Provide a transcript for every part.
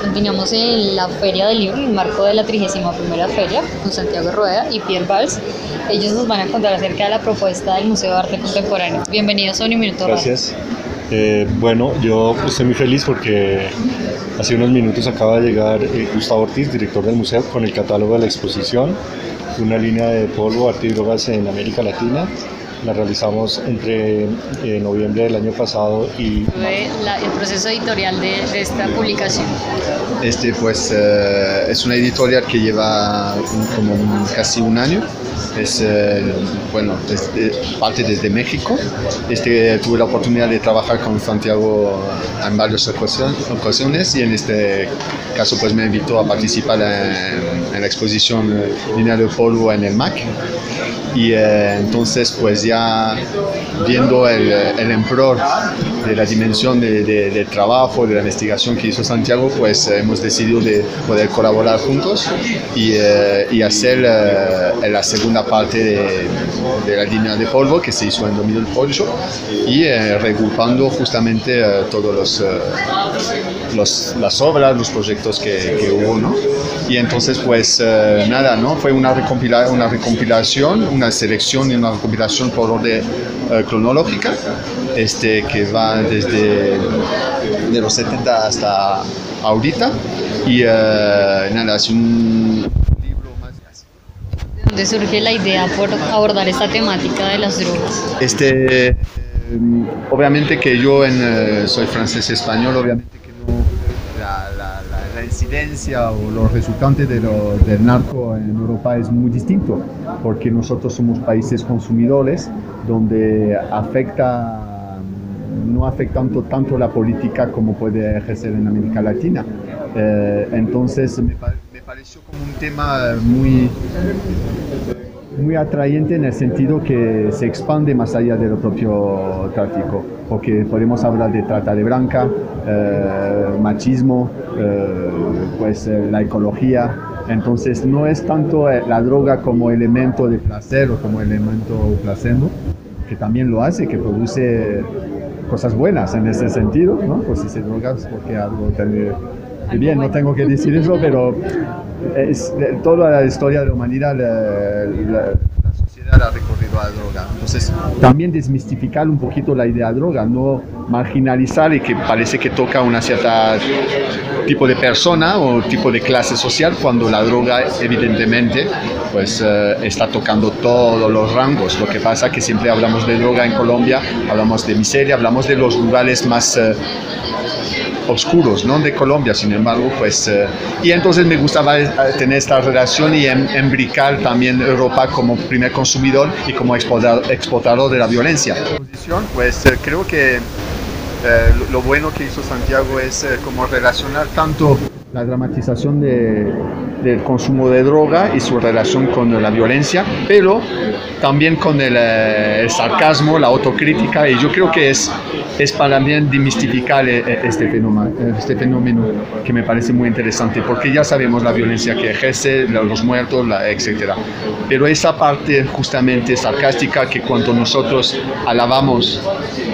Continuamos en la Feria del Libro, en el marco de la 31ª Feria, con Santiago Rueda y Pierre Valls. Ellos nos van a contar acerca de la propuesta del Museo de Arte Contemporáneo. Bienvenidos a Un Minuto Radio. Gracias. Bueno, yo estoy muy feliz porque hace unos minutos acaba de llegar Gustavo Ortiz, director del museo, con el catálogo de la exposición, una línea de polvo, arte y drogas en América Latina. La realizamos entre noviembre del año pasado y el proceso editorial de esta publicación. Es una editorial que lleva casi un año. Parte desde México. Tuve la oportunidad de trabajar con Santiago en varias ocasiones y en este caso pues me invitó a participar en la exposición Línea de Polvo en el MAC. Y entonces pues ya viendo el empleo de la dimensión del trabajo, de la investigación que hizo Santiago, pues hemos decidido de poder colaborar juntos y hacer la segunda parte de la línea de polvo que se hizo en 2008 y regrupando justamente todos las obras, los proyectos que hubo, ¿no? Y entonces pues nada, ¿no? Fue una recompilación, una selección y una recompilación por orden cronológica, que va desde de los 70 hasta ahorita y nada, es un libro más así. ¿De dónde surge la idea por abordar esta temática de las drogas? Obviamente que yo soy francés-español, obviamente que no, la incidencia o los resultantes del narco en Europa es muy distinto, porque nosotros somos países consumidores donde no afecta tanto la política como puede ejercer en América Latina. Entonces me pareció como un tema muy atrayente en el sentido que se expande más allá del propio tráfico, porque podemos hablar de trata de blanca, machismo, la ecología. Entonces no es tanto la droga como elemento de placer o como elemento placebo, que también lo hace, que produce cosas buenas en ese sentido, ¿no? Pues si se drogas porque algo tiene bien, no tengo que decir eso, pero es toda la historia de la humanidad, la sociedad ha recorrido a la droga. Entonces, también desmistificar un poquito la idea de droga, no marginalizar y que parece que toca una cierta tipo de persona o tipo de clase social, cuando la droga evidentemente pues está tocando todos los rangos. Lo que pasa es que siempre hablamos de droga en Colombia, hablamos de miseria, hablamos de los lugares más oscuros, ¿no?, de Colombia. Sin embargo, y entonces me gustaba tener esta relación y embricar también Europa como primer consumidor y como exportador de la violencia. Pues creo que lo bueno que hizo Santiago es como relacionar tanto la dramatización del consumo de droga y su relación con la violencia, pero también con el sarcasmo, la autocrítica, y yo creo que es para bien demistificar este fenómeno que me parece muy interesante, porque ya sabemos la violencia que ejerce, los muertos, etc. Pero esa parte justamente sarcástica, que cuando nosotros alabamos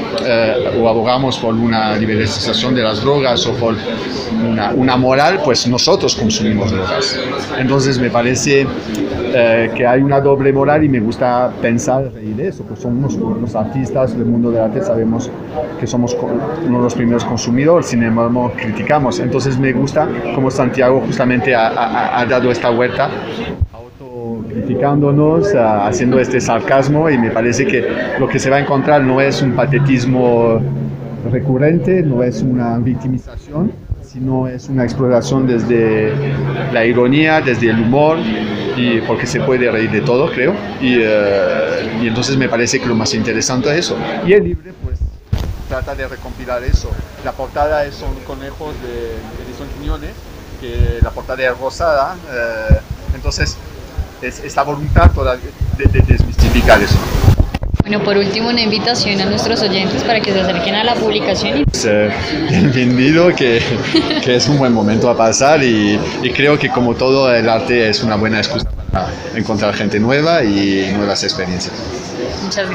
o abogamos por una liberalización de las drogas o por una moral, pues nosotros consumimos drogas. Entonces me parece que hay una doble moral y me gusta pensar reír de eso, pues somos los artistas del mundo del arte, sabemos que somos uno de los primeros consumidores, sin embargo criticamos. Entonces me gusta como Santiago justamente ha dado esta vuelta, criticándonos, haciendo este sarcasmo, y me parece que lo que se va a encontrar no es un patetismo recurrente, no es una victimización, sino es una exploración desde la ironía, desde el humor, y porque se puede reír de todo, creo, y entonces me parece que lo más interesante es eso. Y el libro pues trata de recompilar eso. La portada son conejos de Edison Quiñones, que la portada es rosada, entonces es esta voluntad toda de desmistificar eso. Bueno, por último, una invitación a nuestros oyentes para que se acerquen a la publicación. Bienvenido, que es un buen momento a pasar, y creo que como todo el arte es una buena excusa para encontrar gente nueva y nuevas experiencias. Muchas gracias.